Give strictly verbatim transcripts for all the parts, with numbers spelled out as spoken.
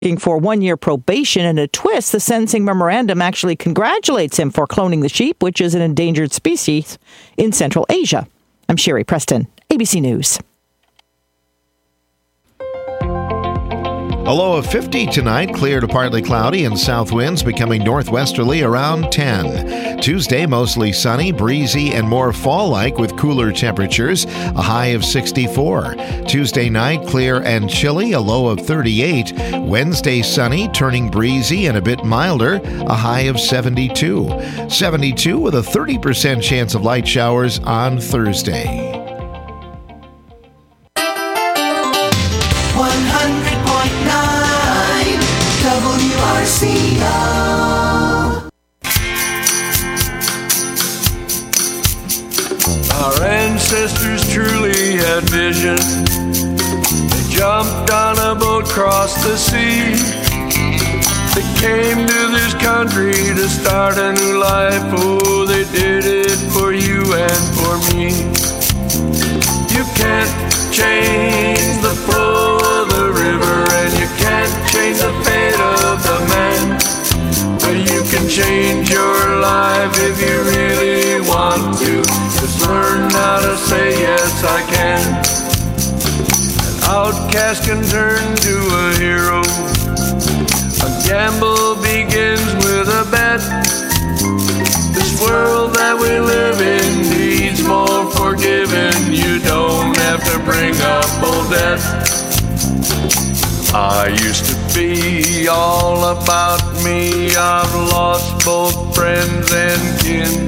For one-year probation and a twist, the sentencing memorandum actually congratulates him for cloning the sheep, which is an endangered species in Central Asia. I'm Sherry Preston, A B C News. A low of fifty tonight, clear to partly cloudy and south winds becoming northwesterly around ten. Tuesday, mostly sunny, breezy, and more fall-like with cooler temperatures, a high of sixty-four. Tuesday night, clear and chilly, a low of thirty-eight. Wednesday, sunny, turning breezy and a bit milder, a high of seventy-two. seventy-two with a thirty percent chance of light showers on Thursday. W R C O. Our ancestors truly had vision. They jumped on a boat across the sea. They came to this country to start a new life. Oh, they did it for you and for me. You can't change the flow of the river, and you can't change the fate of the man, but you can change your life if you really want to. Just learn how to say yes I can. An outcast can turn to a hero. A gamble begins with a bet. This world that we live in needs more forgiving. You don't have to bring up old debt. I used to be all about me. I've lost both friends and kin.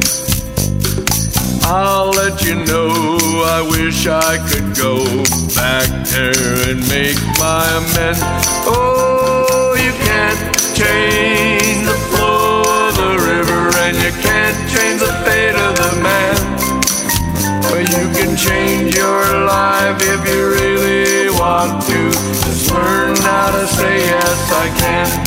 I'll let you know I wish I could go back there and make my amends. Oh, you can't change the flow of the river, and you can't change the fate of the man, but you can change your life if you really want to. Just learn how to say yes I can.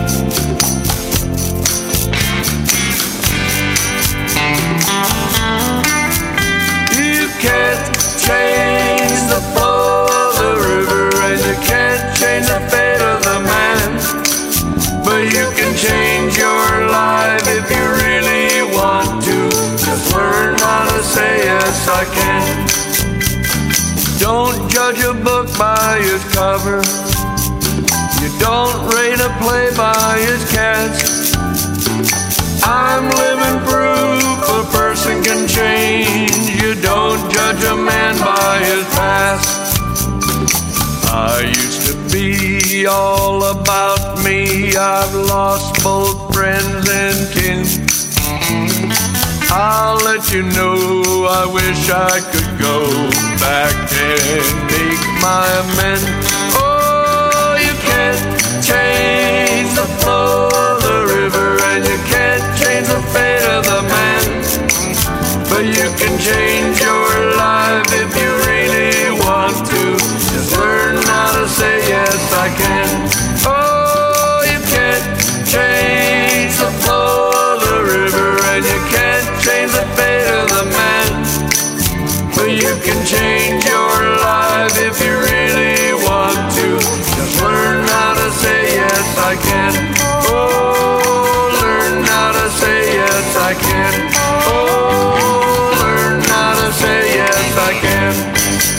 You can't change the flow of the river, and you can't change the fate of the man, but you can change your life if you really want to. Just learn how to say yes I can. Don't judge a book by its cover. You don't rate a play by its cast. I'm living proof a person can change. You don't judge a man by his past. I used to be all about me. I've lost both friends and kin. I'll let you know I wish I could go back and make my amends. Oh, you can't change the flow of the river, and you can't change the fate of the man, but you can change your life if you really want to. Just learn how to say yes I can. Oh, you can't change the flow of the river, and you can't change the fate of the man, but you can change your life if you really want to. Just learn how to say yes I can. Oh, learn how to say yes I can. Oh, learn how to say yes I can.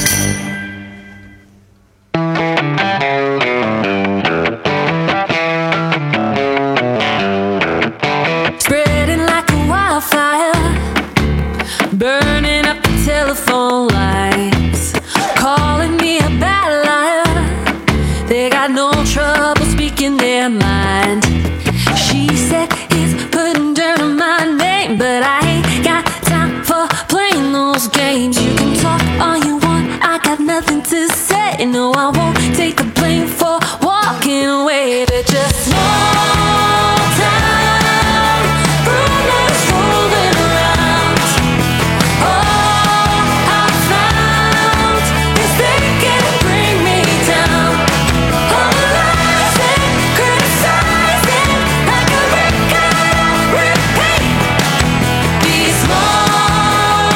Spreading like a wildfire, burning up the telephone lines, calling me a bad liar. They got no trouble speaking their mind. She said it's putting dirt on my name, but I ain't got time for playing those games. You can talk all you want, I got nothing to say. No, I won't take the blame for walking away. They're just small town rumors rolling around. All I found is they can bring me down. All the lies and criticizing, like a record on repeat. These small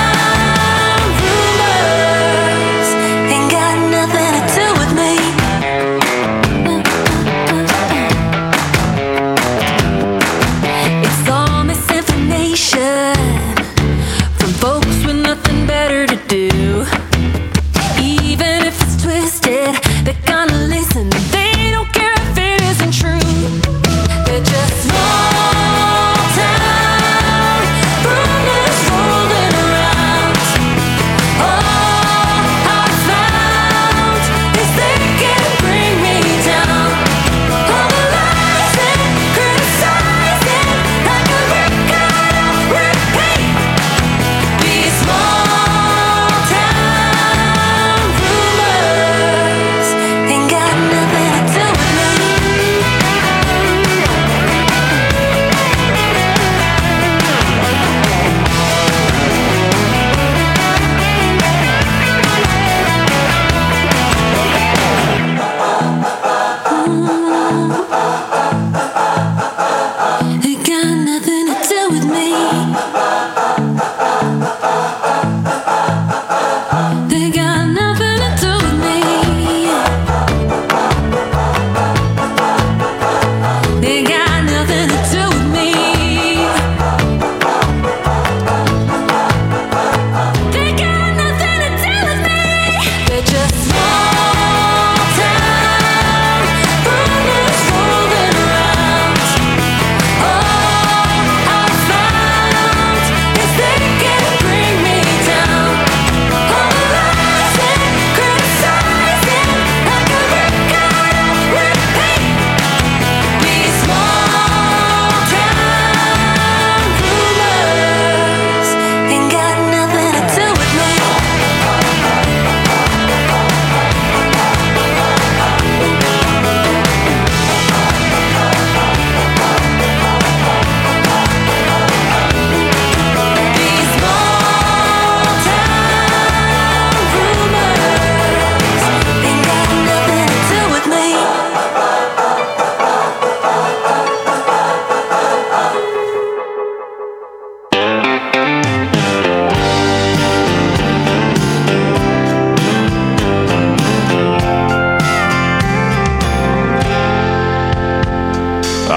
town rumors ain't got nothing to do with me.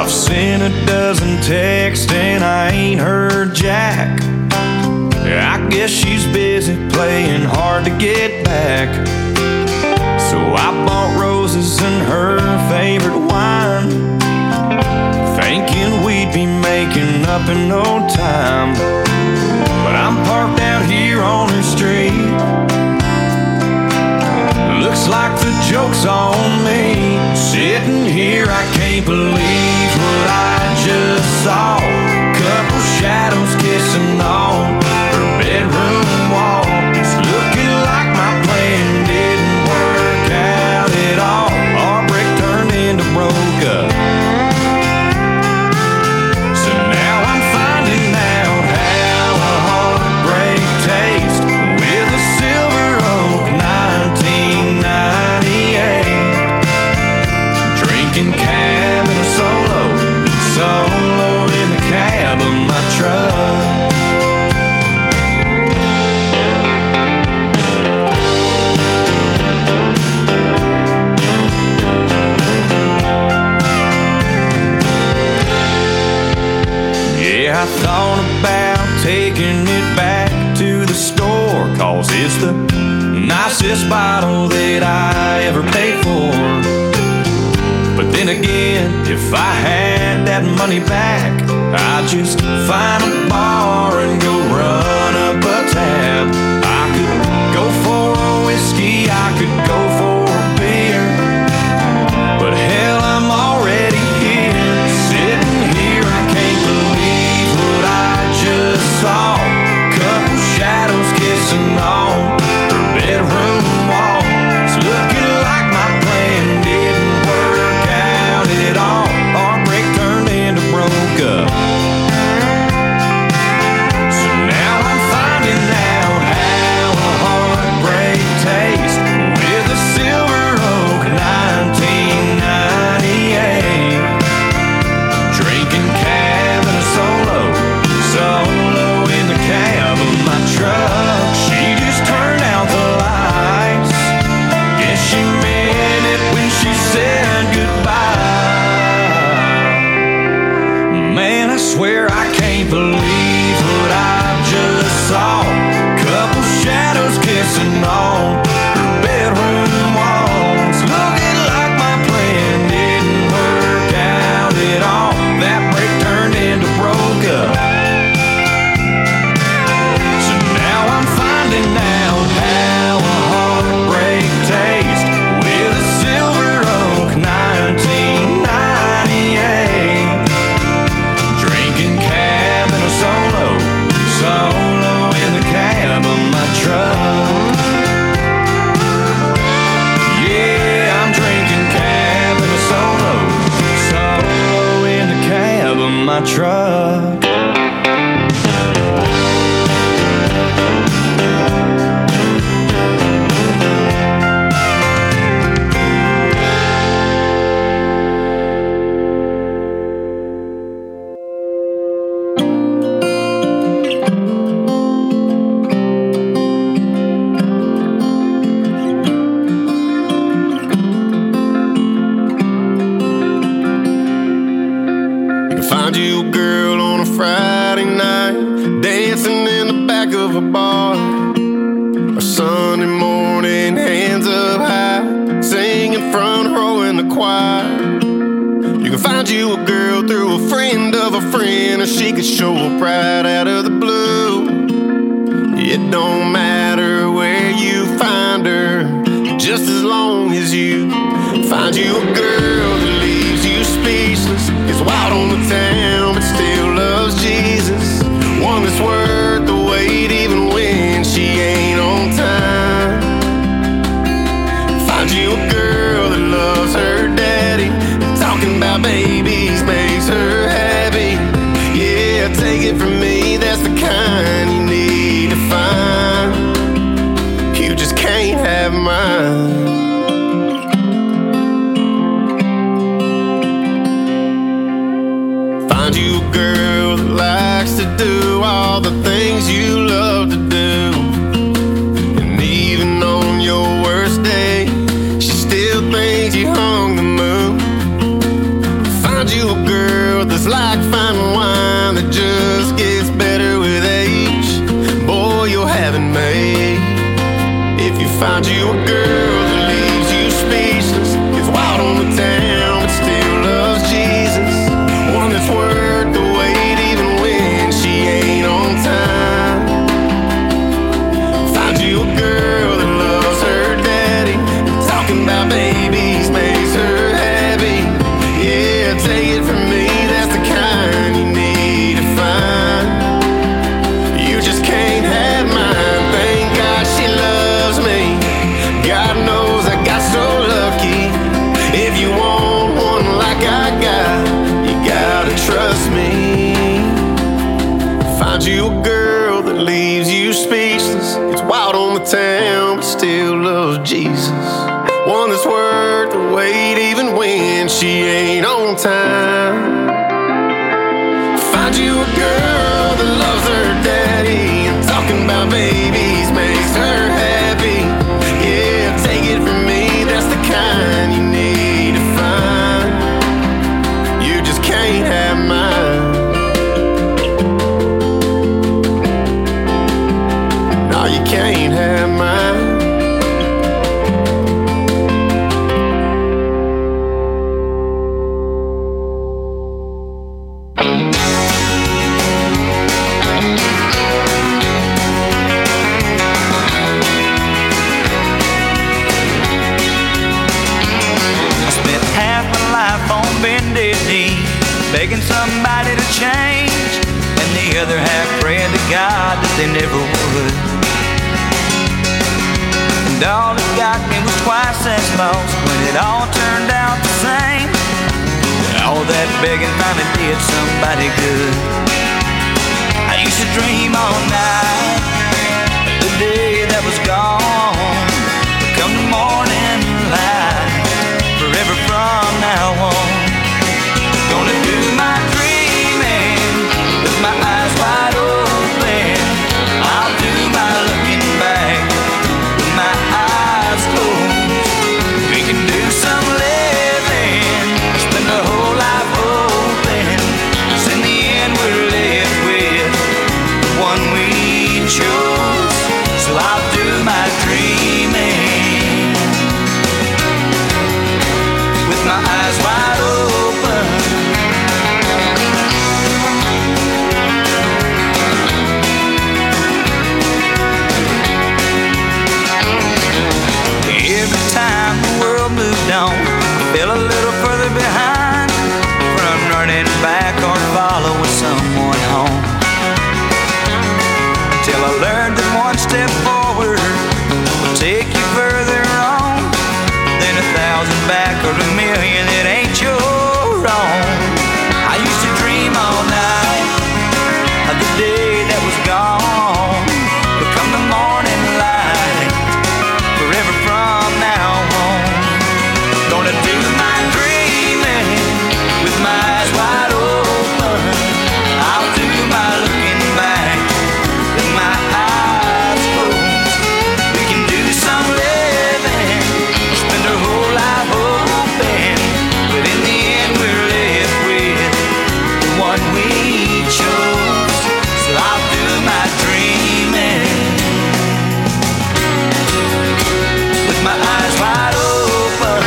I've sent a dozen texts and I ain't heard jack. I guess she's busy playing hard to get back. So I bought roses and her favorite wine, thinking we'd be making up in no time. But I'm parked out here on her street. Looks like the joke's on me. Sitting here, I can't believe what I just saw. Couple shadows kissing on her bedroom wall. It's looking like my plan didn't work out at all. Our brick turned into broke up. So now I'm finding out how a heartbreak tastes with a Silver Oak nineteen ninety-eight. Drinking cab in a solo, solo in the cab of my truck. I thought about taking it back to the store, 'cause it's the nicest bottle that I ever paid for. But then again, if I had that money back, I'd just find a bar and go run up a tab. I could go for a whiskey, I could go for a beer, but hell, I'm already here. Sitting here, I can't believe what I just saw. Couple shadows kissing on her bedroom wall. It's looking like my plan didn't work out at all. Our break turned into broke up. So now I'm finding out how a heartbreak tastes with a Silver Oak nineteen ninety-eight. Drinking cab and a solo, solo in the cab of my truck. She just turned out the lights. Guess she meant it when she said goodbye. Man, I swear I can't believe what I just saw. Couple shadows kissing on her bedroom walls. Looking like my plan didn't work out at all. That break turned into broke up. So now I'm finding out how a heartbreak tastes with a Silver Oak nineteen ninety-eight. Drinking cab and a solo, solo in the cab of my truck. Yeah, I'm drinking cab and a solo, solo in the cab of my truck. Find you a girl on a Friday night, dancing in the back of a bar. Or Sunday morning, hands up high, singing front row in the choir. You can find you a girl through a friend of a friend, or she could show up right out of the blue. It don't matter where you find her, just as long as you find you a girl that leaves you speechless, is wild on the town but still loves Jesus. One that's worth the wait even when she ain't on time. Find you a girl that loves her daddy, talking about babies makes her happy. Yeah, take it from me, that's the kind you need to find. You just can't have mine. Find you a girl that likes to do all the things you love to do, and even on your worst day, she still thinks you hung the moon. Find you a girl Find you a girl that leaves you speechless. It's wild on the town, but still loves Jesus. One that's worth the wait even when she ain't on time. Find you a girl that loves her daddy, and talking about babies makes her happy. Yeah, take it from me, that's the kind you need to find. You just can't have mine. No, you can't have mine. Begging somebody to change, and the other half praying to God that they never would. And all it got me was twice as lost when it all turned out the same. All that begging finally did somebody good. I used to dream all night the day that was gone. Come the morning light, forever from now on. Gonna do my dreaming with my eyes wide open. I'll do my looking back with my eyes closed. We can do some living, spend the whole life hoping. 'Cause in the end we're left with the one we chose. So I'll do my dreaming with my eyes wide open. Every time the world moved on, I fell a little further behind from running back or following someone home. Till I learned that one step forward will take you further on than a thousand back or a million that ain't your own. I used to dream all night of the day that was gone, but come the morning light, forever from now on. Gonna do my dreaming with my eyes wide open. I'll do my looking back with my eyes closed. We can do some living, spend our whole life hoping, but in the end we're left with the one we chose. So I'll do my dreaming with my eyes wide open.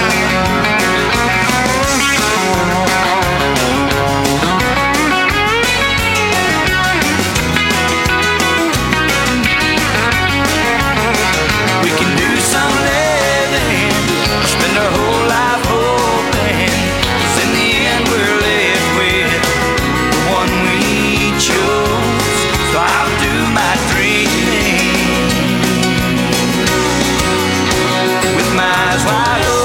We can do some living, spend our whole life hoping. 'Cause in the end we're left with the one we chose. So I'll do my dreaming with my eyes wide open.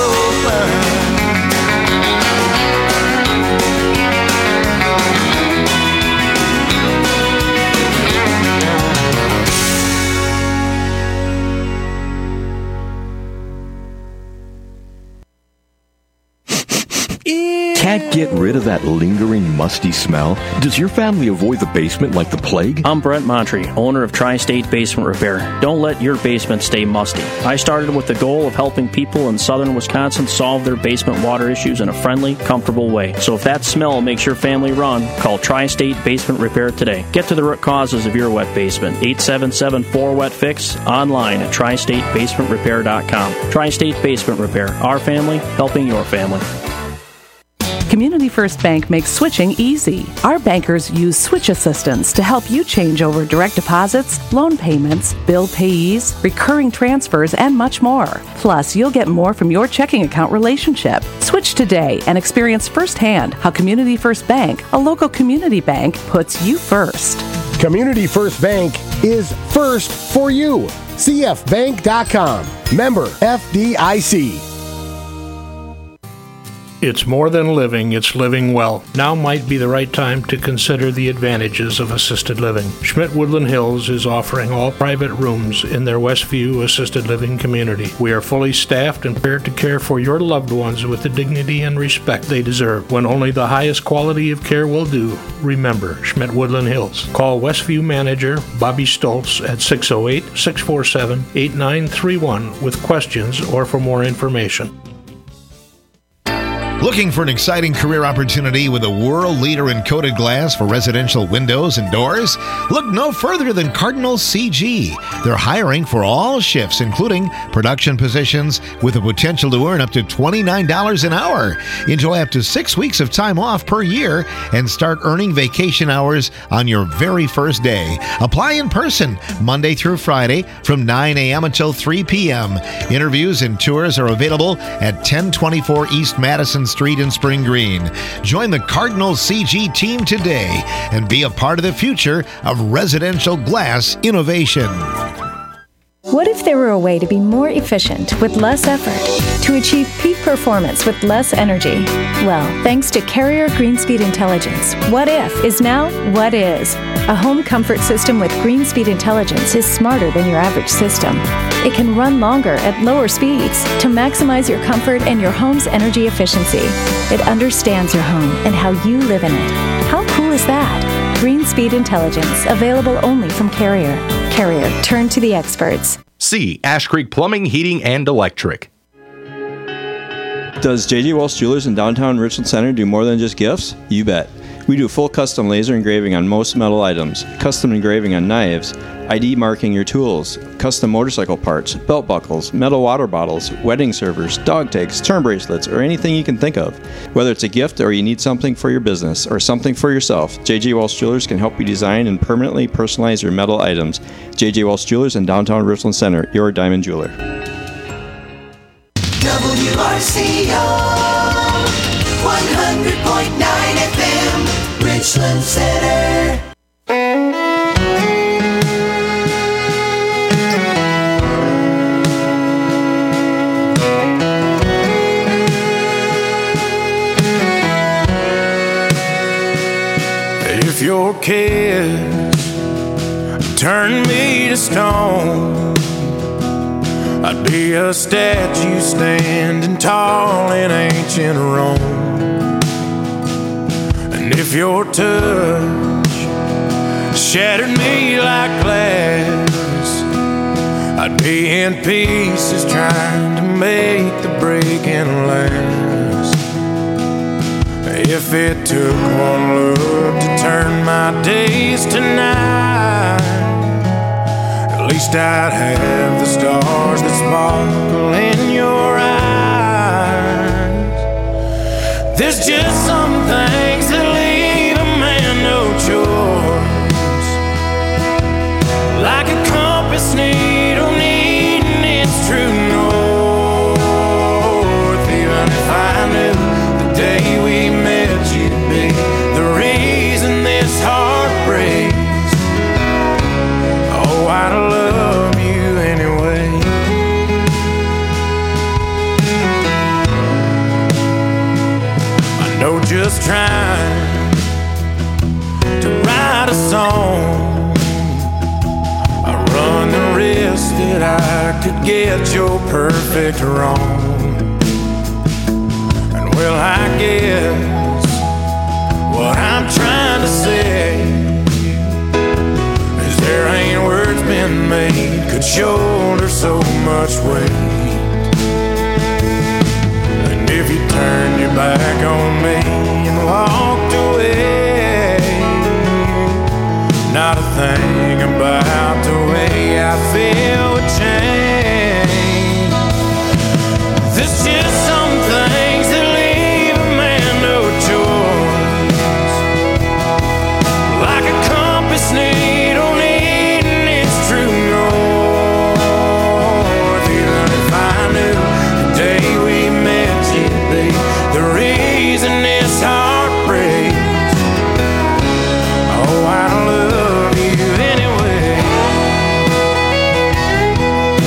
Can't get rid of that lingering musty smell? Does your family avoid the basement like the plague? I'm Brent Montre, owner of Tri-State Basement Repair. Don't let your basement stay musty. I started with the goal of helping people in southern Wisconsin solve their basement water issues in a friendly, comfortable way. So if that smell makes your family run, call Tri-State Basement Repair today. Get to the root causes of your wet basement. eight seven seven four wet fix, online at tri state basement repair dot com. Tri-State Basement Repair. Our family, helping your family. Community First Bank makes switching easy. Our bankers use switch assistance to help you change over direct deposits, loan payments, bill payees, recurring transfers, and much more. Plus, you'll get more from your checking account relationship. Switch today and experience firsthand how Community First Bank, a local community bank, puts you first. Community First Bank is first for you. C F bank dot com. Member F D I C. It's more than living, it's living well. Now might be the right time to consider the advantages of assisted living. Schmidt Woodland Hills is offering all private rooms in their Westview assisted living community. We are fully staffed and prepared to care for your loved ones with the dignity and respect they deserve. When only the highest quality of care will do, remember Schmidt Woodland Hills. Call Westview manager Bobby Stoltz at six oh eight, six four seven, eight nine three one with questions or for more information. Looking for an exciting career opportunity with a world leader in coated glass for residential windows and doors? Look no further than Cardinal C G. They're hiring for all shifts, including production positions, with the potential to earn up to twenty-nine dollars an hour. Enjoy up to six weeks of time off per year and start earning vacation hours on your very first day. Apply in person Monday through Friday from nine a.m. until three p.m. Interviews and tours are available at ten twenty-four East Madison Street in Spring Green. Join the Cardinal C G team today and be a part of the future of residential glass innovation. What if there were a way to be more efficient with less effort, to achieve peak performance with less energy? Well, thanks to Carrier Greenspeed Intelligence, What If is now What Is. A home comfort system with Greenspeed Intelligence is smarter than your average system. It can run longer at lower speeds to maximize your comfort and your home's energy efficiency. It understands your home and how you live in it. How cool is that? Greenspeed Intelligence, available only from Carrier. Carrier, turn to the experts. C. Ash Creek Plumbing, Heating, and Electric. Does J J. Walsh Jewelers in downtown Richland Center do more than just gifts? You bet. We do full custom laser engraving on most metal items, custom engraving on knives, I D marking your tools, custom motorcycle parts, belt buckles, metal water bottles, wedding servers, dog tags, turn bracelets, or anything you can think of. Whether it's a gift or you need something for your business or something for yourself, J J. Walsh Jewelers can help you design and permanently personalize your metal items. J J. Walsh Jewelers in downtown Richland Center, your diamond jeweler. W R C O one hundred point nine F M, Richland Center. If your kids turn me to stone, I'd be a statue standing tall in ancient Rome. And if your touch shattered me like glass, I'd be in pieces trying to make the breaking last. If it took one look to turn my days to night, at least I'd have the stars that sparkle in your eyes. There's just some things that leave a man no choice, like a compass needle needing its true north. Even if I knew the day we met you'd be the reason this heart breaks, oh, I'd love you anyway. I know just trying to write a song, I run the risk that I could get your perfect wrong. And well, I guess what I'm trying to say is there ain't words been made could shoulder so much weight. And if you turned your back on me and walked away, not a thing about the way I feel would change. There's just some things that leave a man no choice, like a compass needle needing its true north. Even if I knew the day we met you'd be the reason this heart breaks, oh, I'd love you anyway.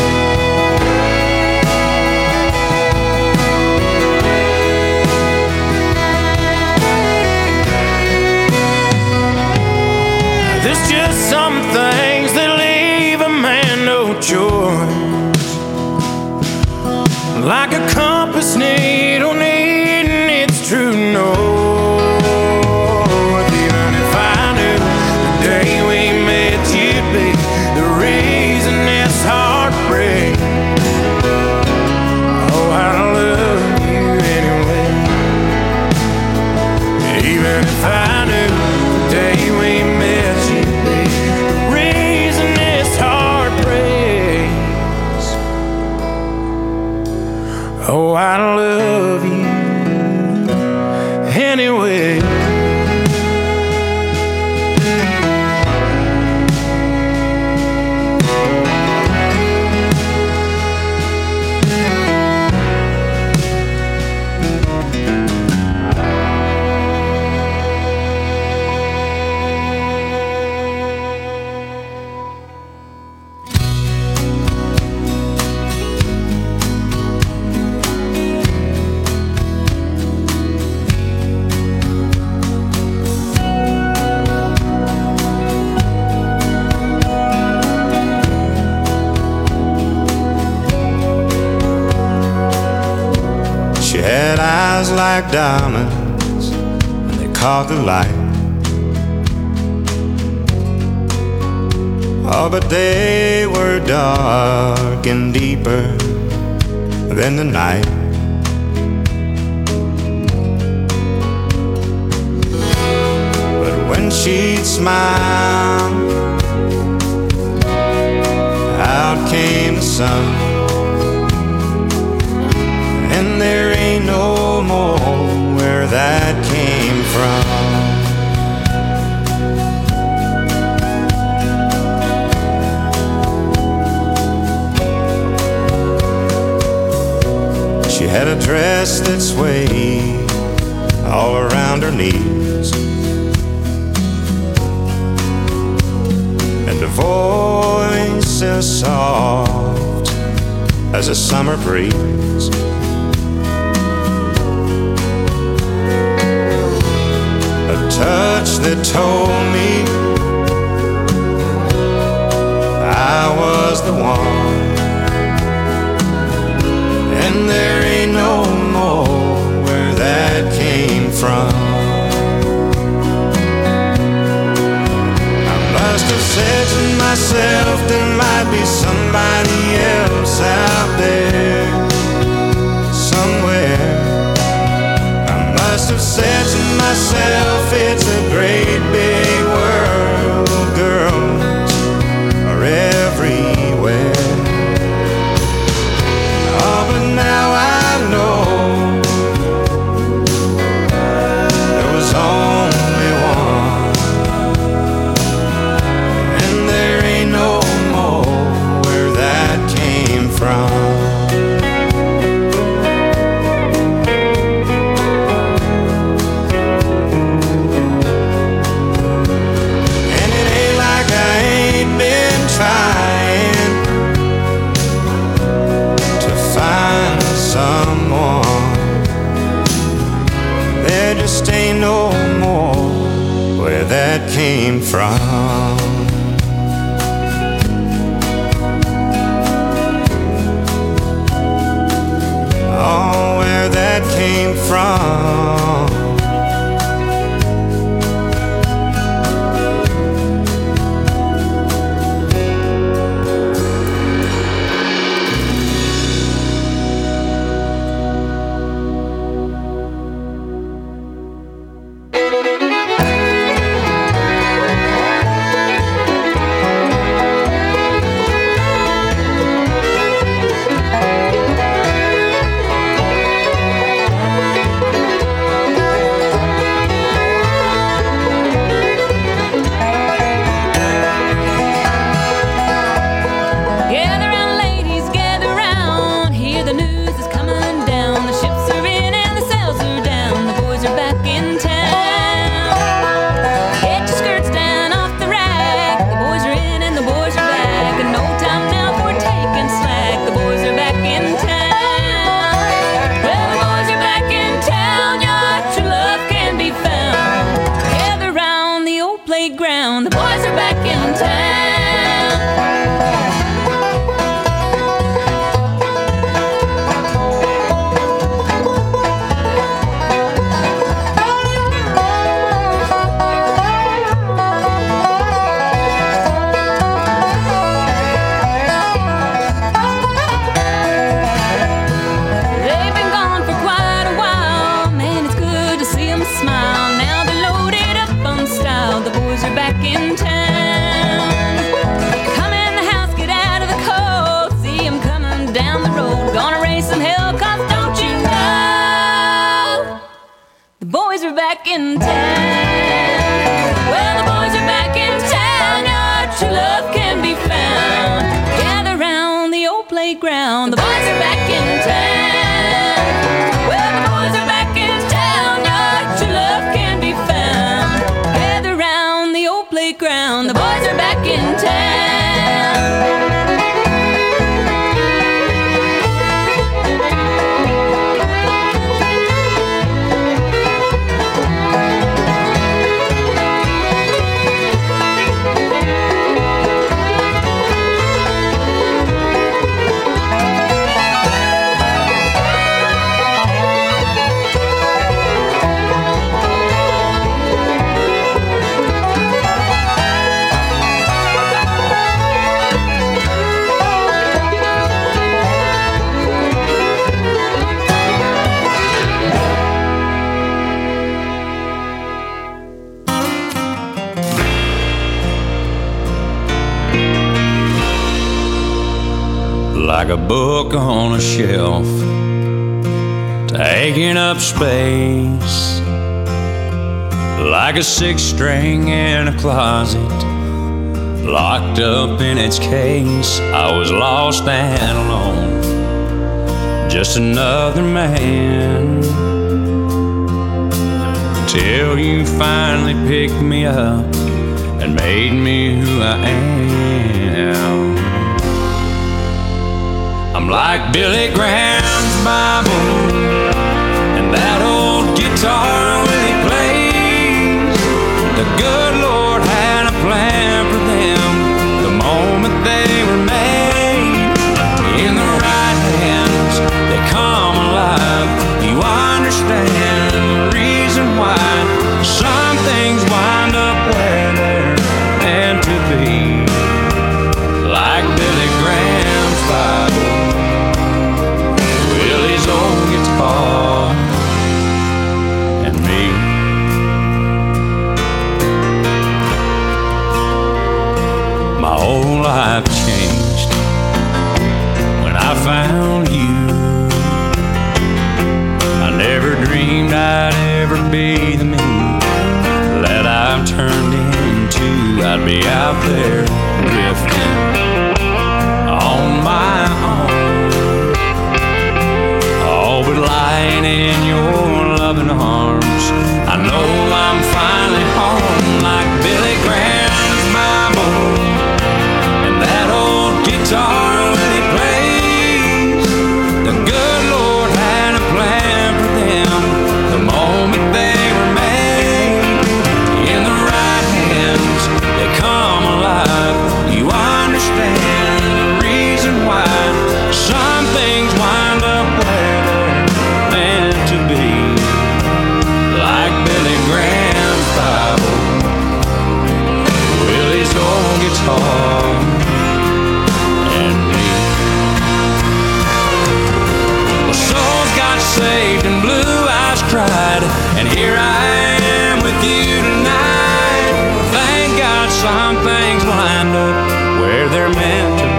some things that leave a man no choice, like a compass needle needing its true north. Even if I knew the day we met you'd be the reason this heart breaks, oh, I love you anyway. Even if I knew the day we met you'd be the reason this heart breaks, oh, I love you anyway. She had eyes like diamonds, and they caught the light. Oh, but they were dark and deeper than the night. But when she'd smile, out came the sun. And there ain't no more where that came from. She had a dress that swayed all around her knees, and a voice as soft as a summer breeze. A touch that told me I was the one. And there ain't no more where that came from. I must have said to myself there might be somebody else out there somewhere. I must have said to myself it's a great big world, girls are everywhere. Oh, but now I know there was only one, and there ain't no more where that came from. Trying to find someone, there just ain't no more where that came from. Oh, where that came from. back in town. Well, the boys are back in town. Our true love can be found. Gather round the old playground. The boys are back in town. Well, the boys are back in town. Our true love can be found. Gather round the old playground. The boys are back in town. Like a book on a shelf, taking up space. Like a six string in a closet, locked up in its case. I was lost and alone, just another man, till you finally picked me up and made me who I am. I'm like Billy Graham's Bible and that old guitar when he plays. The good Lord had a plan for them the moment they were made. In the right hands, they come alive. You understand the reason why some things wind up where they're meant to be. Like Billy Graham's Bible, Willie's old guitar, and me. My whole life changed when I found you. I never dreamed I'd ever be the me that I've turned into. I'd be out there drifting on my own, all but lying in your loving arms. I know I'm finally home, like Billy Graham's Bible and that old guitar when he plays. The good Lord had a plan for them the moment they were made. In the right hands, they come alive. You understand the reason why some things wind up where they're meant to be. Like Billy Graham's Bible, Willie's old guitar, and me. Well, souls got saved and blue eyes cried, and here I am with you tonight. Thank God some things wind up where they're meant to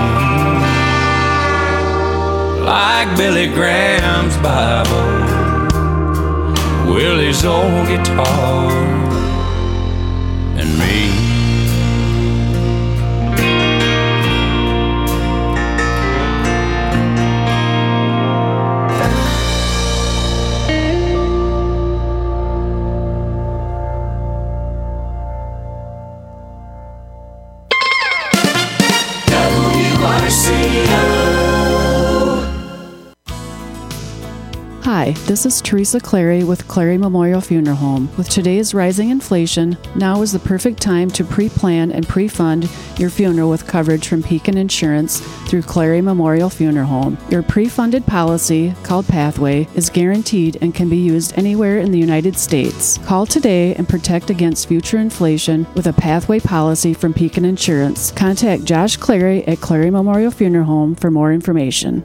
be. Like Billy Graham's Bible, Willie's old guitar, and me. W R C O. Hi, this is Teresa Clary with Clary Memorial Funeral Home. With today's rising inflation, now is the perfect time to pre-plan and pre-fund your funeral with coverage from Pekin Insurance through Clary Memorial Funeral Home. Your pre-funded policy, called Pathway, is guaranteed and can be used anywhere in the United States. Call today and protect against future inflation with a Pathway policy from Pekin Insurance. Contact Josh Clary at Clary Memorial Funeral Home for more information.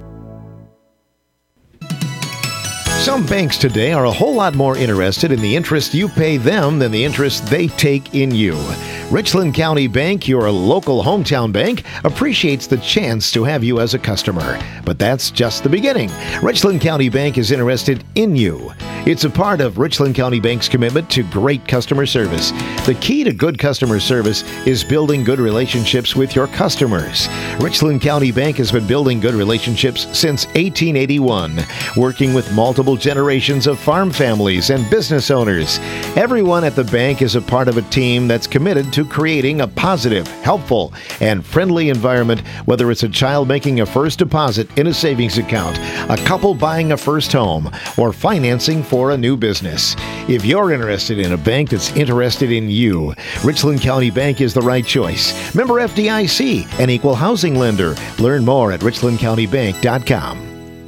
Some banks today are a whole lot more interested in the interest you pay them than the interest they take in you. Richland County Bank, your local hometown bank, appreciates the chance to have you as a customer. But that's just the beginning. Richland County Bank is interested in you. It's a part of Richland County Bank's commitment to great customer service. The key to good customer service is building good relationships with your customers. Richland County Bank has been building good relationships since eighteen eighty-one, working with multiple generations of farm families and business owners. Everyone at the bank is a part of a team that's committed to creating a positive, helpful, and friendly environment, whether it's a child making a first deposit in a savings account, a couple buying a first home, or financing for a new business. If you're interested in a bank that's interested in you, Richland County Bank is the right choice. Member F D I C, an equal housing lender. Learn more at richland county bank dot com.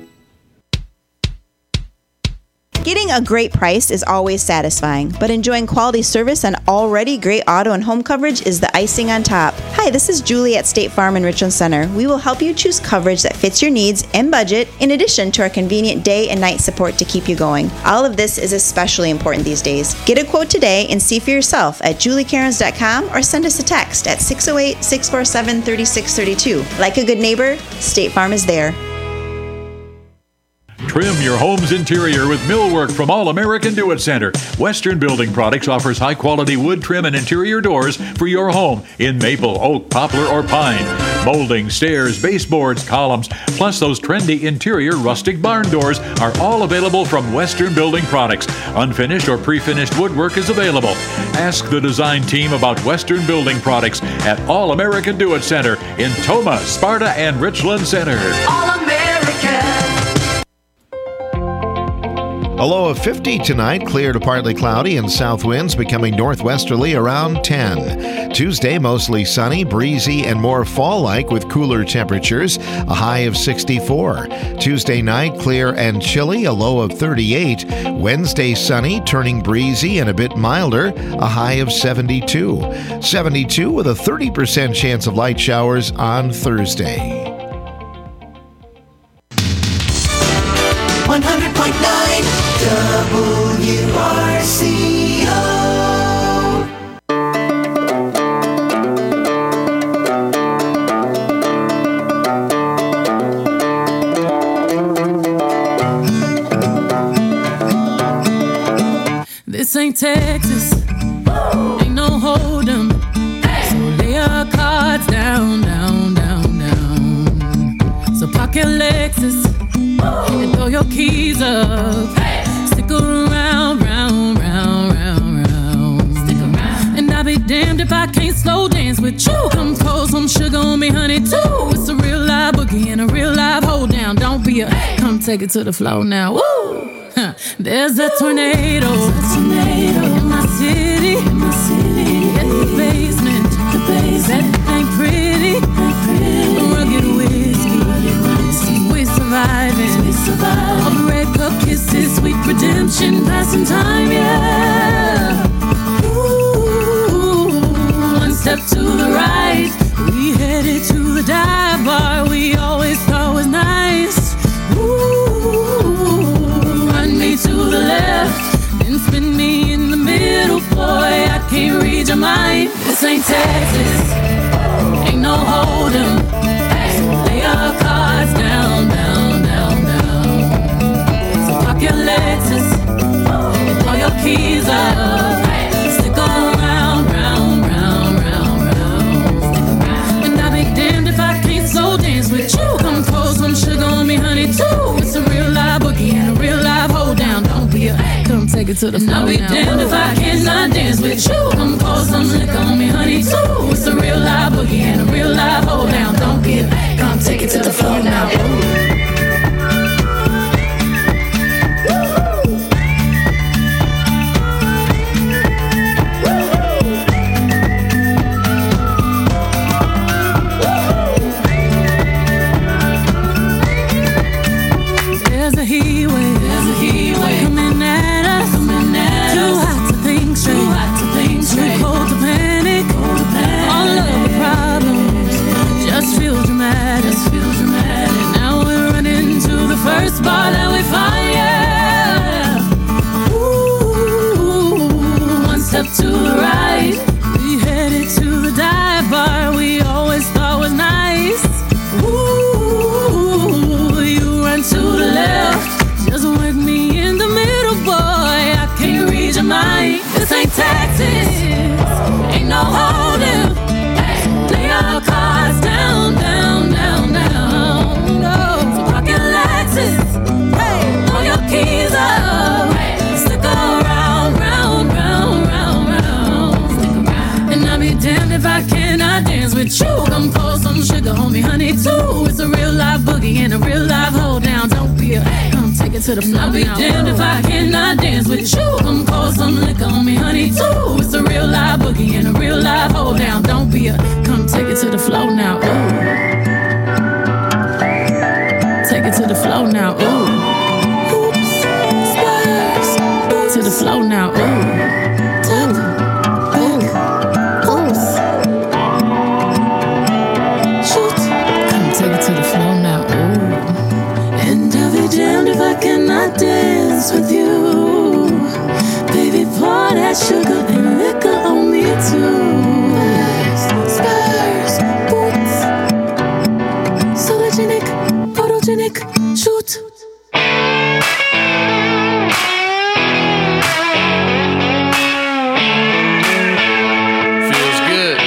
Getting a great price is always satisfying, but enjoying quality service and already great auto and home coverage is the icing on top. Hi, this is Julie at State Farm in Richland Center. We will help you choose coverage that fits your needs and budget, in addition to our convenient day and night support to keep you going. All of this is especially important these days. Get a quote today and see for yourself at julie cairns dot com or send us a text at six oh eight, six four seven, three six three two. Like a good neighbor, State Farm is there. Trim your home's interior with millwork from All American Do-It Center. Western Building Products offers high-quality wood trim and interior doors for your home in maple, oak, poplar, or pine. Molding, stairs, baseboards, columns, plus those trendy interior rustic barn doors are all available from Western Building Products. Unfinished or pre-finished woodwork is available. Ask the design team about Western Building Products at All American Do-It Center in Toma, Sparta, and Richland Center. All American. A low of fifty tonight, clear to partly cloudy and south winds becoming northwesterly around ten. Tuesday, mostly sunny, breezy, and more fall-like with cooler temperatures, a high of sixty-four. Tuesday night, clear and chilly, a low of thirty-eight. Wednesday, sunny, turning breezy and a bit milder, a high of seventy-two. seventy-two with a thirty percent chance of light showers on Thursday. one hundred point nine W R C O. This ain't Texas, ain't no hold'em. So lay your cards down, down, down, down. So park your Lexus and throw your keys up. Stick around, round, round, round, round. Stick around. And I'll be damned if I can't slow dance with you. Come pour some sugar on me, honey, too. It's a real live boogie and a real live hold down. Don't be a, come take it to the floor now. Woo! Huh. There's a tornado, There's a tornado in my city, in my city. At the basement, the basement. That ain't pretty, ain't pretty. Rugged whiskey, rugged whiskey. We surviving, we surviving. All the red cup kisses, sweet redemption, passing time, yeah. Ooh, one step to the right, we headed to the dive bar we always thought was nice. Ooh, run me to the left, then spin me in the middle, boy, I can't read your mind. This ain't Texas, ain't no hold'em. So lay your cards down, down, down, down. So park your Lexus and throw your keys up. Stick around, round, round, round, round. And I'll be damned if I can't slow dance with you. Come pour some sugar on me, honey, too. It's a real live boogie and a real live hold down. Don't be a, come take it to the floor. I'll be now. Damned if I cannot dance with you. Come pour some liquor on me, honey, too. It's a real live boogie and a real live hold down. Don't be a, come take it to the floor now. There's a heat wave, there's a heat wave coming at us, coming at us. Too hot to think straight, too hot to think straight. Too cold to panic, cold to panic. All of the problems just feel dramatic, just feel dramatic. Now we're running to the first bar that we find, yeah. Ooh, one step to the right, we headed to the dive bar we always thought was nice. Ooh, you run to the left, just work me in the middle, boy. this ain't Texas. Ain't no holding. Lay your cards down, down, down, down. No, so park your Lexus. Throw your keys up. Stick around, round, round, round, round. Stick around. And I'll be damned if I cannot dance with you. Come pour some sugar on me, honey, too. It's a real live boogie and a real live hold down. Don't be a come take it to the floor. I'll be damned if I cannot dance with you. Come pour some liquor on me, honey, too. It's a real live boogie and a real live hold down. Don't be a come take it to the floor now. Ooh. Take it to the floor now. Ooh. Oops. Spurs. To the floor now. Ooh. Cannot dance with you, baby. Pour that sugar and liquor on me too. Spurs, boots, sologenic, photogenic, shoot. Feels good.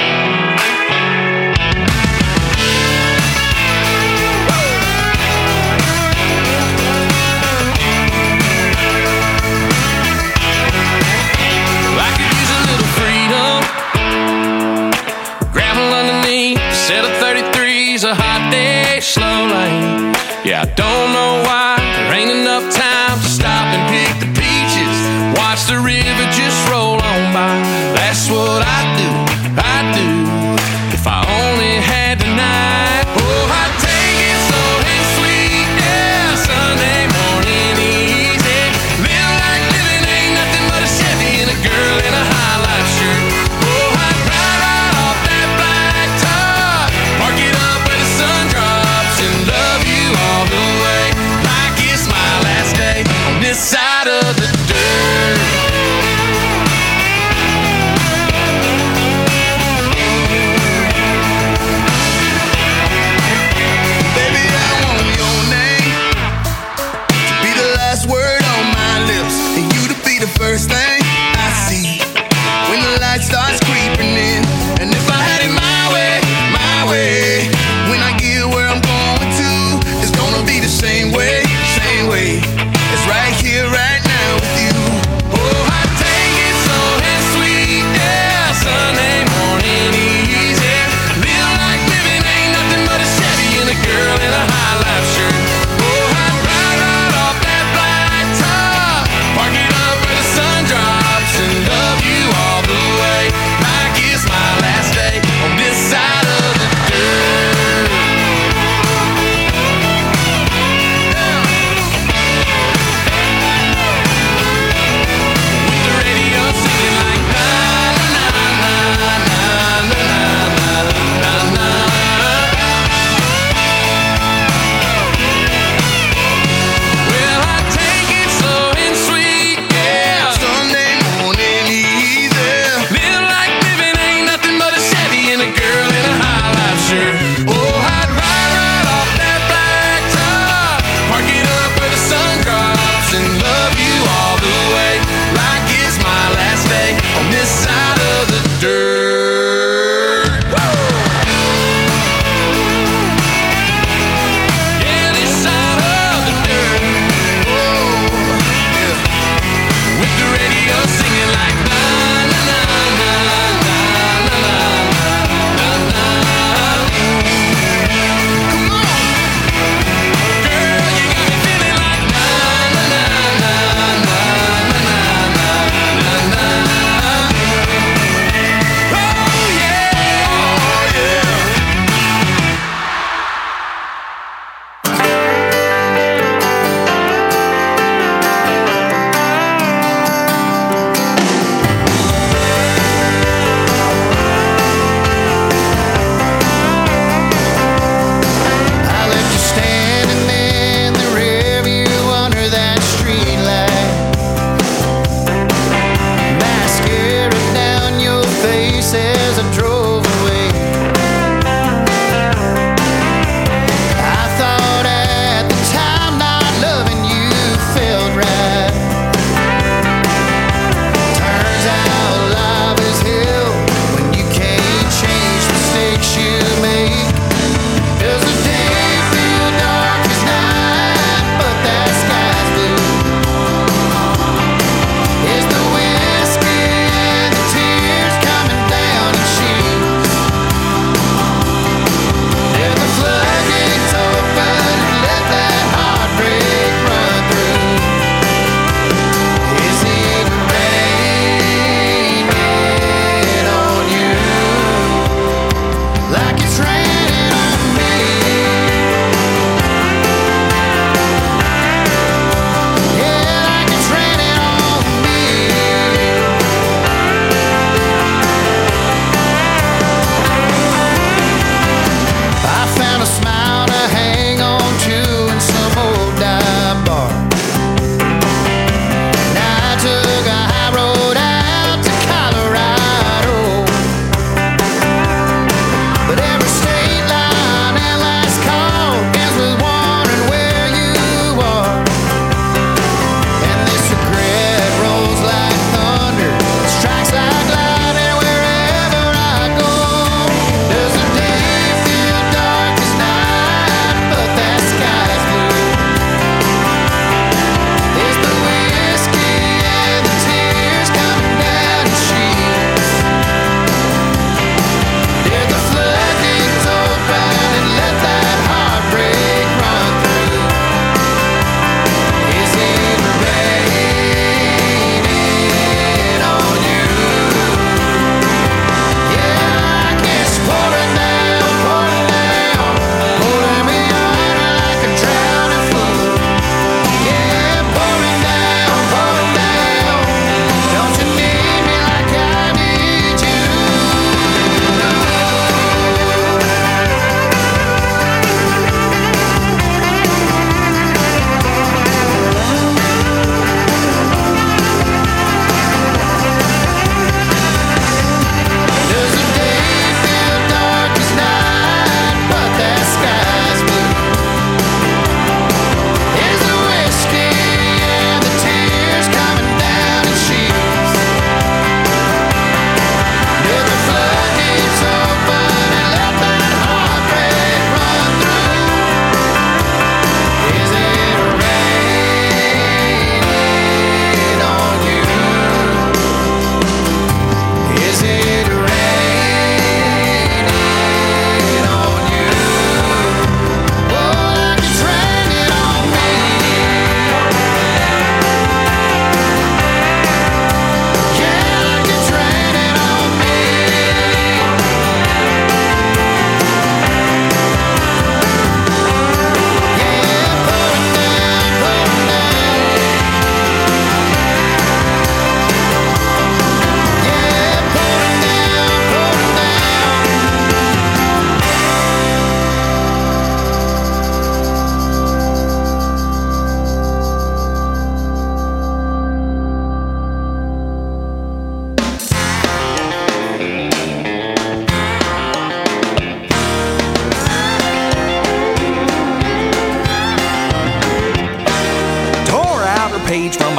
Set of thirty-threes, a hot day, slow lane. Yeah, I don't know why there ain't enough time to stop and pick the peaches. Watch the river just roll on by. That's what I do, I do. If I only had tonight. Oh, I'd take it slow and sweet. Yeah, Sunday morning easy. Live like living ain't nothing but a Chevy and a girl in a high-life shirt. Oh, I'd ride right off that black top. Park it up where the sun drops and love you all the way. Like it's my last day on this side of the dirt.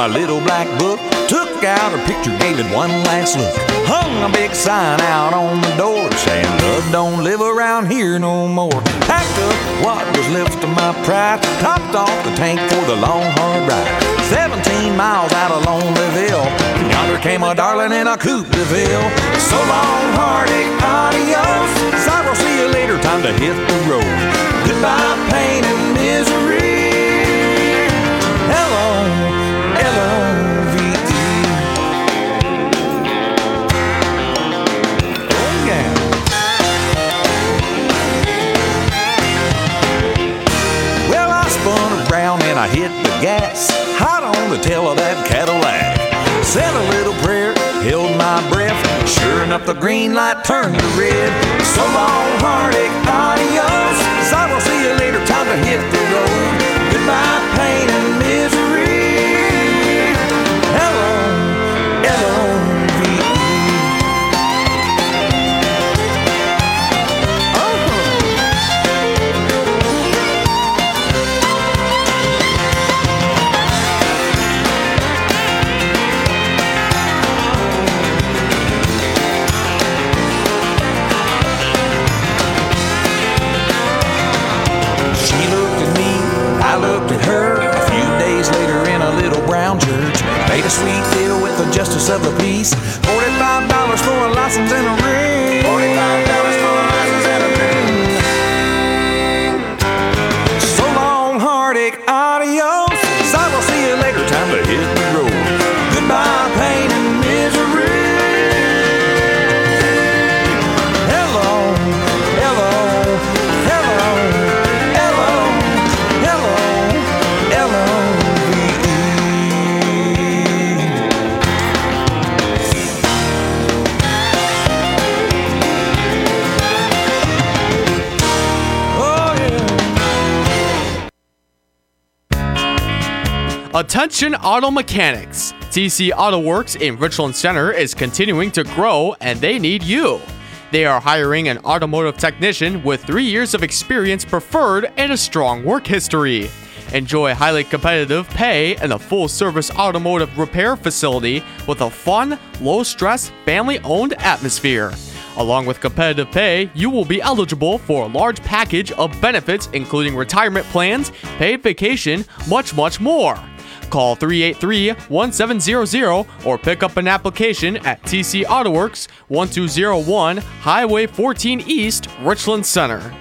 my little black book, took out her picture, gave it one last look, hung a big sign out on the door saying love don't live around here no more. Packed up what was left of my pride, topped off the tank for the long hard ride. Seventeen miles out of Lonelyville, yonder came a darling in a coupe de ville. So long, heartache, adios, I will see you later, time to hit the road. Goodbye, pain and misery. Hello, L O V E. Oh yeah. Well, I spun around and I hit the gas, hot on the tail of that Cadillac. Said a little prayer, held my breath. Sure enough, the green light turned to red. So long, heartache, adios, I will see you later, time to hit the road. Goodbye, pain and misery. Hello, L O V E. I looked at her a few days later in a little brown church. Made a sweet deal with the justice of the peace. Forty-five dollars for a license and a ring. Forty-five dollars for a license and a ring. So long, heartache, adios, I will see you later, time to hit the road. Goodbye, pain and misery. Hello, hello, hello, hello, hello. L O V E. Oh, yeah. Attention auto mechanics. T C Auto Works in Richland Center is continuing to grow and they need you. They are hiring an automotive technician with three years of experience preferred and a strong work history. Enjoy highly competitive pay and a full-service automotive repair facility with a fun, low-stress, family-owned atmosphere. Along with competitive pay, you will be eligible for a large package of benefits including retirement plans, paid vacation, much, much more. Call three eight three, one seven zero zero or pick up an application at T C Auto Works, one two zero one Highway fourteen East, Richland Center.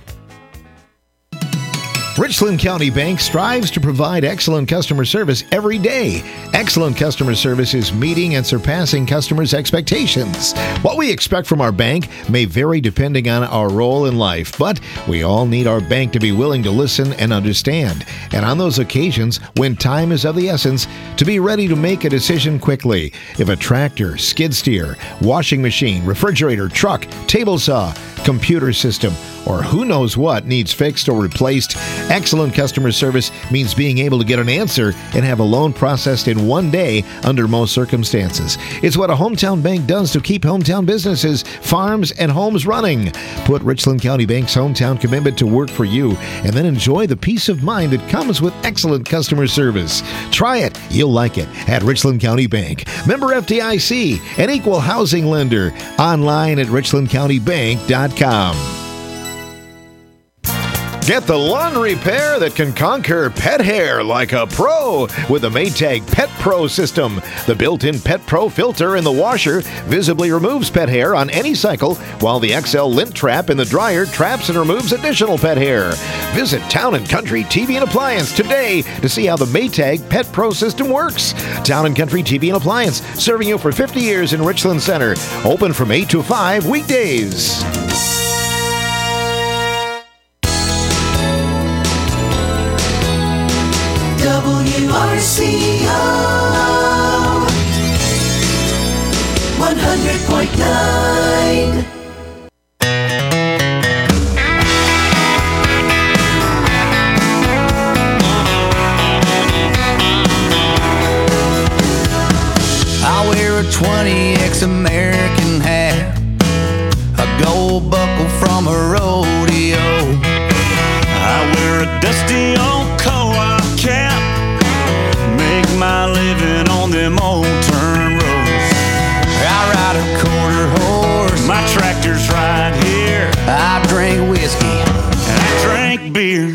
Richland County Bank strives to provide excellent customer service every day. Excellent customer service is meeting and surpassing customers' expectations. What we expect from our bank may vary depending on our role in life, but we all need our bank to be willing to listen and understand. And on those occasions, when time is of the essence, to be ready to make a decision quickly. If a tractor, skid steer, washing machine, refrigerator, truck, table saw, computer system, or who knows what needs fixed or replaced, excellent customer service means being able to get an answer and have a loan processed in one day under most circumstances. It's what a hometown bank does to keep hometown businesses, farms, and homes running. Put Richland County Bank's hometown commitment to work for you and then enjoy the peace of mind that comes with excellent customer service. Try it. You'll like it at Richland County Bank. Member F D I C, an equal housing lender. Online at richland county bank dot com. Get the lawn repair that can conquer pet hair like a pro with the Maytag Pet Pro system. The built-in Pet Pro filter in the washer visibly removes pet hair on any cycle, while the X L lint trap in the dryer traps and removes additional pet hair. Visit Town and Country T V and Appliance today to see how the Maytag Pet Pro system works. Town and Country T V and Appliance, serving you for fifty years in Richland Center. Open from eight to five weekdays. W R C O one hundred point nine. I wear a twenty X American hat, a gold buckle from a rodeo. I wear a dusty old co-op cap, make my living beer.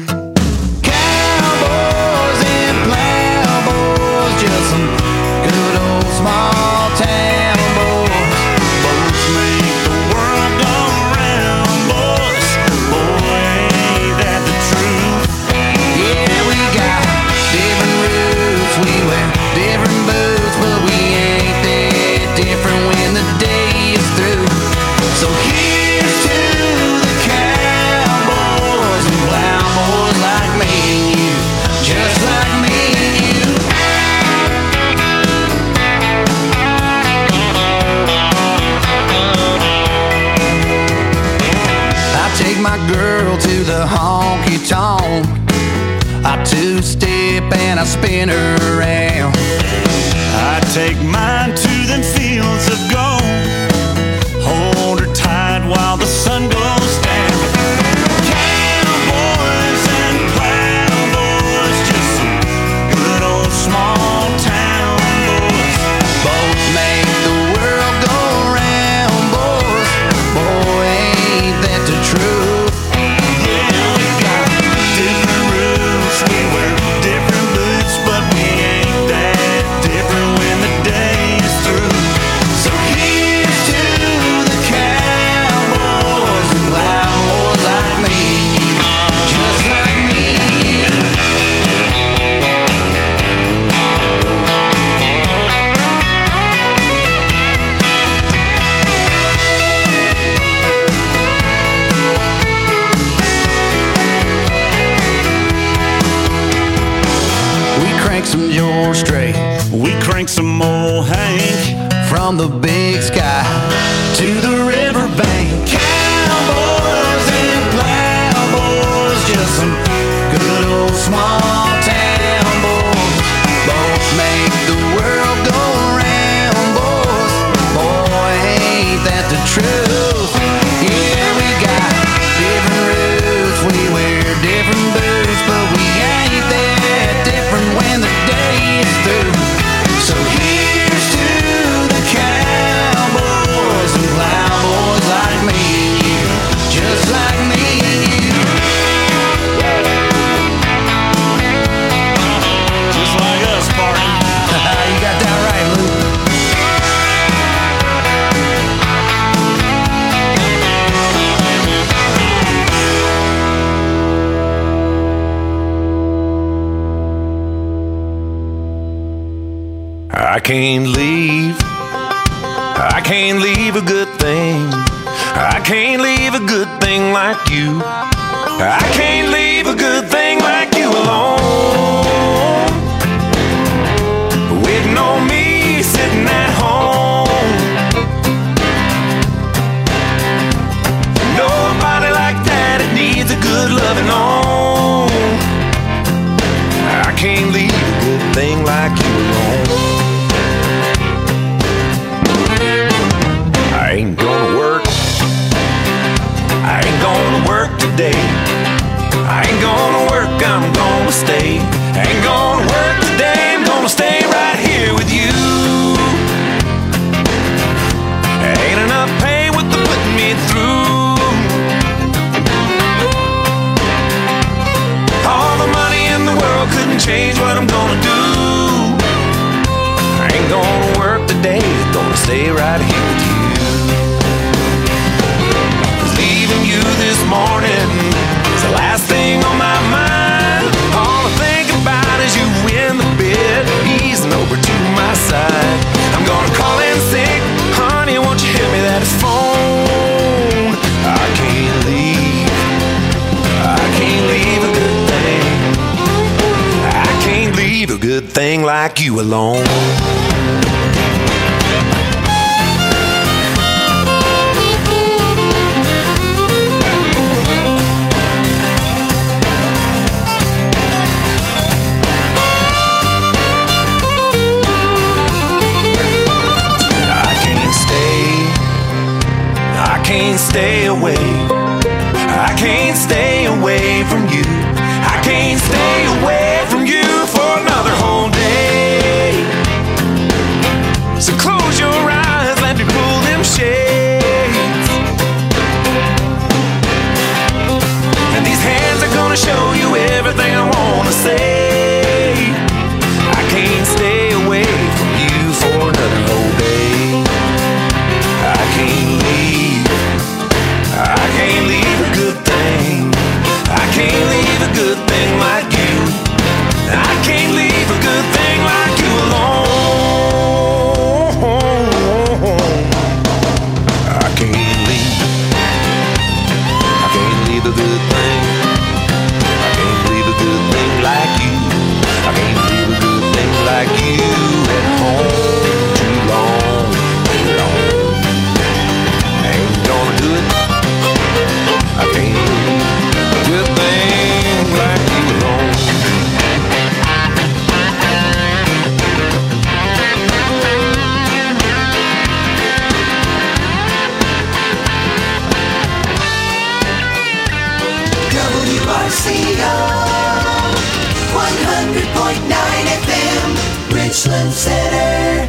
Cowboys and plowboys, just some good old small town boys. Boats make the world go round, boys. Boy, ain't that the truth? Yeah, we got different roots, we wear different boots, but we ain't that different when the day is through. So here's to the cowboys and plowboys like me and you, just like me and you. I take my girl to the honky tonk. I two-step and I spin her around. I take mine to them fields of gold. Hold her tight while the sun goes down. Cowboys and plowboys, just some good old small town boys. Both make the world go round, boys. Boy, ain't that the truth? Yeah, we got different roots, we wear different boots, but we ain't that different when the day is through. So here's to the cowboys and plowboys like me, just like me. We crank some George Strait, We crank some old Hank. from the big sky to the riverbank. Cowboys and plowboys, just some good old small town boys. Both make the world go round, boys. Boy, ain't that the truth? Yeah, we got different roots, we wear different boots, but we ain't that different when the day is through. So here's to the cowboys and plowboys like me and you, just like me and you. Just like us, Barton. You got that right, Luke. I can't leave. I can't leave a good thing. I can't leave a good thing like you. I can't leave a good thing like you alone. Waiting on me, sitting at home. Nobody like that, it needs a good loving on. I can't leave a good thing like you alone. I ain't gonna work. I ain't gonna work today. I ain't gonna work, I'm gonna stay. I ain't gonna work today, I'm gonna stay right here with you. Ain't enough pain with the putting me through. All the money in the world couldn't change what I'm gonna do. I ain't gonna work today, gonna stay right here with you. Leaving you this morning is the last thing on my mind. All I think about is you in the bed, easing over to my side. I'm gonna call in sick, honey, won't you hit me that phone? I can't leave, I can't leave a good thing. I can't leave a good thing like you alone. I can't stay away. I can't stay away from you. I can't stay away from you for another whole day. So close your eyes, let me pull them shades. And these hands are gonna show Richland Center.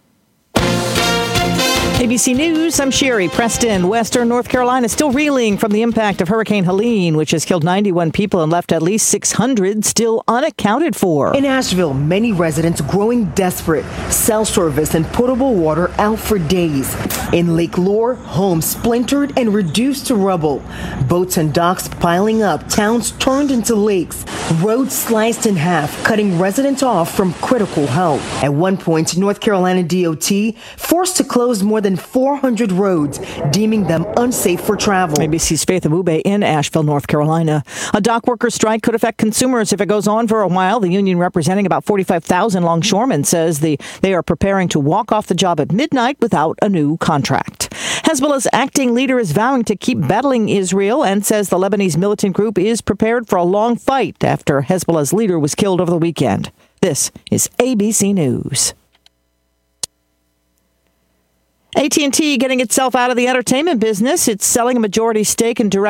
A B C News, I'm Sherry. Preston, Western North Carolina, still reeling from the impact of Hurricane Helene, which has killed ninety-one people and left at least six hundred still unaccounted for. In Asheville, many residents growing desperate. Cell service and potable water out for days. In Lake Lure, homes splintered and reduced to rubble. Boats and docks piling up, towns turned into lakes. Roads sliced in half, cutting residents off from critical help. At one point, North Carolina D O T forced to close more than four hundred roads, deeming them unsafe for travel. A B C's Faith Abube in Asheville, North Carolina. A dock worker strike could affect consumers if it goes on for a while. The union representing about forty-five thousand longshoremen says the, they are preparing to walk off the job at midnight without a new contract. Hezbollah's acting leader is vowing to keep battling Israel and says the Lebanese militant group is prepared for a long fight after Hezbollah's leader was killed over the weekend. This is A B C News. A T and T getting itself out of the entertainment business. It's selling a majority stake in direct